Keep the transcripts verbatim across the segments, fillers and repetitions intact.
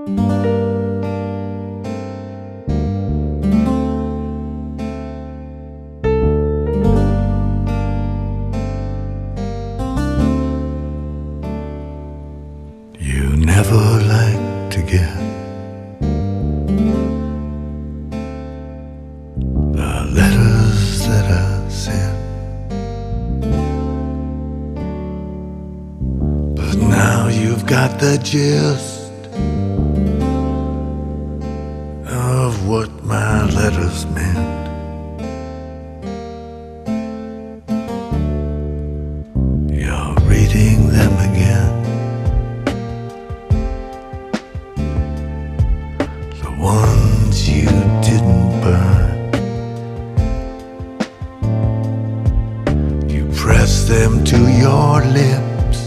You never like to get the letters that I sent, but now you've got the gist of what my letters meant. You're reading them again, the ones you didn't burn. You press them to your lips,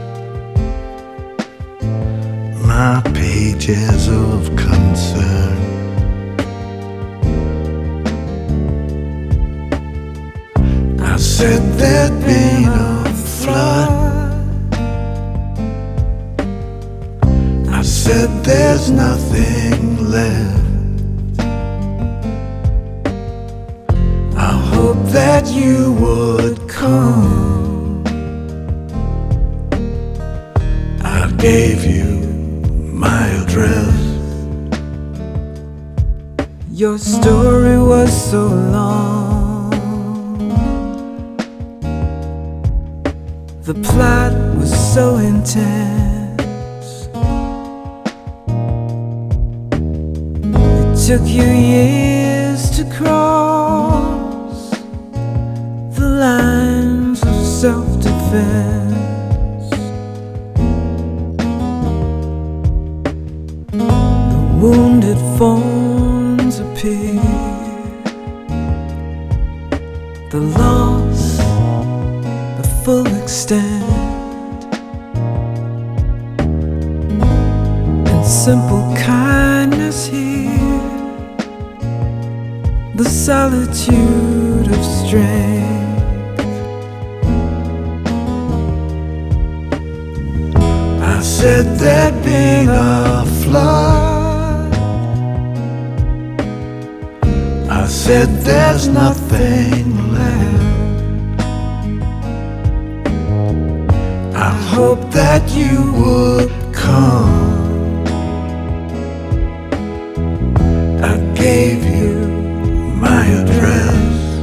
my pages of concern. I said there'd been a flood, I said there's nothing left. I hope that you would come. I gave you my address. Your story was so long, the plot was so intense. It took you years to cross the lines of self-defense. The wounded forms appear, the loss, the full extent, and simple kindness here, the solitude of strength. I said there'd been a flood, I said there's nothing left. I hope that you would come. I gave you my address.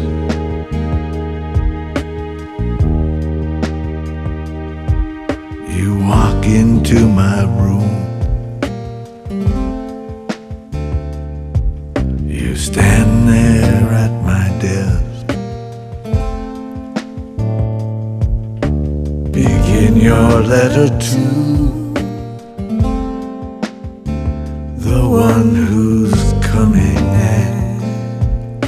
You walk into my room, you stand there at my desk. Begin your letter to the one who's coming next.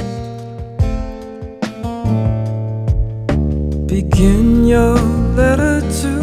Begin your letter to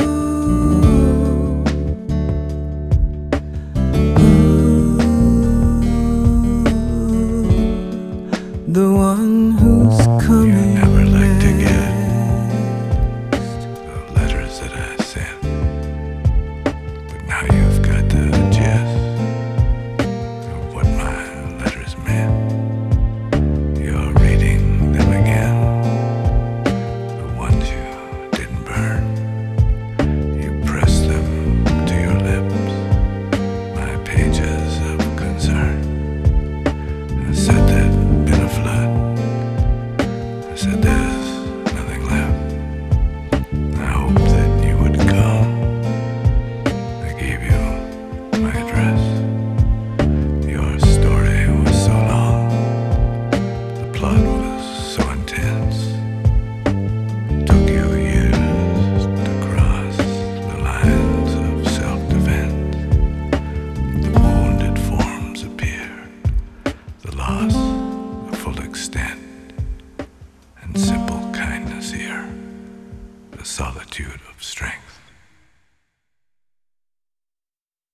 the one who's coming. You never like to get next. the letters that I sent, but now you've got the gist of what my letters meant. You're reading them again, the ones you didn't burn. You press them to your lips, my pages of concern. I said there'd been a flood, I said there's nothing left. I hope that you would come. I gave you my address. Your story was so long, the plot was so intense. It took you years to cross the lines of self-defense. The wounded forms appear, the loss, the full extent, and simple kindness here, the solitude of strength.